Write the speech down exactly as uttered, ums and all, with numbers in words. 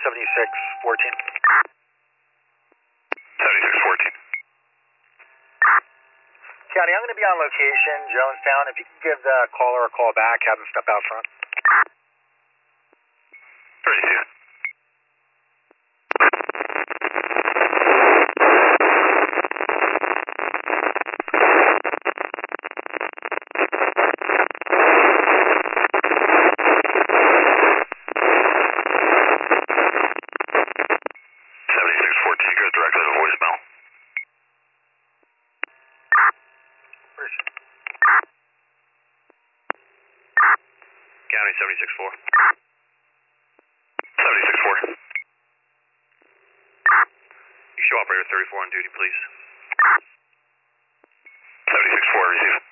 seventy-six fourteen. seventy-six fourteen. County, I'm going to be on location, Jonestown. If you can give the caller a call back, have them step out front. Ready, see you. seventy-six fourteen, go directly to voicemail. County seventy-six four. seventy-six four. You show operator thirty-four on duty, please. seventy-six four, receive.